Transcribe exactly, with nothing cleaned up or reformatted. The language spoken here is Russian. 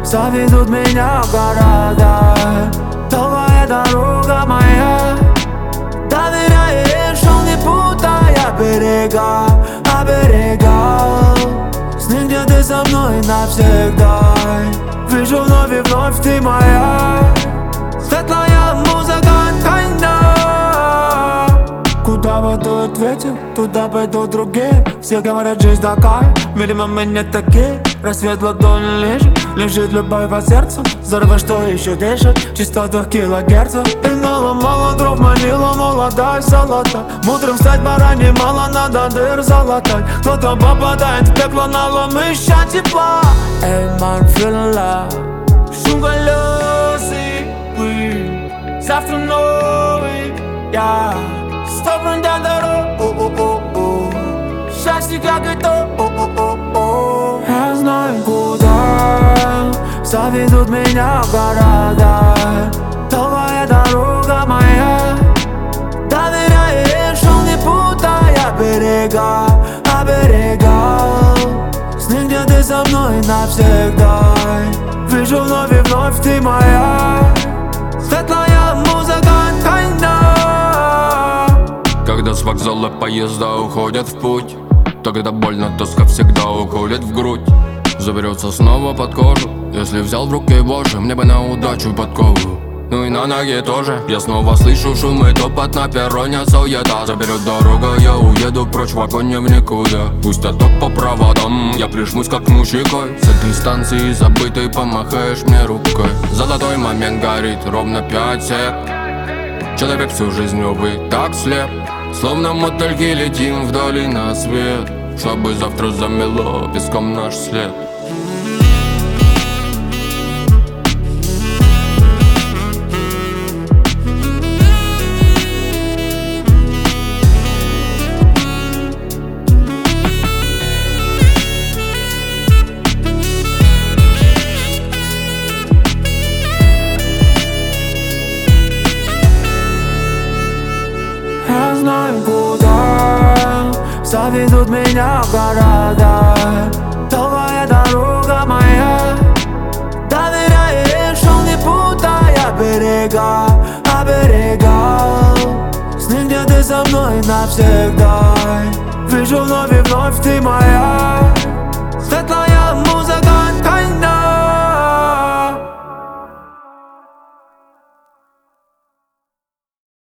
заведут меня в города. Долгая дорога моя, доверяешь, он не путая берега, оберегал сны, где ты со мной навсегда. Вижу вновь и вновь, ты моя светлая музыка, тайна. Куда падает ветер, туда пойдут другие. Все говорят, жизнь такая, видимо мы не такие. Рассвет в ладони лежит, лежит любовь по сердцу. Здорово, что еще дышит, частота килогерцев. И мало-мало дров манила, молодая золота. Мудрым стать пора, немало надо дыр залатать. Кто-то попадает в пекло, налом ища тепла. Эй, man, feeling love, шум колесы, вы завтра новый, я стопрын до дорог. Счастье как это, я знаю, куда заведут меня в города. Долгая дорога моя, доверяешь, он не путая берега, оберегал сны, где ты со мной навсегда. Вижу вновь и вновь, ты моя светлая музыка, тайна. Когда с вокзала поезда уходят в путь, то когда больно, тоска всегда уколет в грудь. Заберется снова под кожу, если взял в руки Боже, мне бы на удачу подкову. Ну и на ноге тоже. Я снова слышу шум и топот на перроне, суета. Заберет дорога, я уеду прочь в вагоне в никуда. Пусть отток по проводам, я прижмусь как мужикой. С этой станции забытой помахаешь мне рукой. Золотой момент горит ровно пять сек. Человек всю жизнь, увы, так слеп. Словно мотыльки летим вдали на свет, чтобы завтра замело песком наш след. Я знаю, куда заведут меня в города. Долгая дорога моя, доверяешь, он не путая берега, оберегал сны, где ты со мной навсегда. Вижу вновь и вновь, ты моя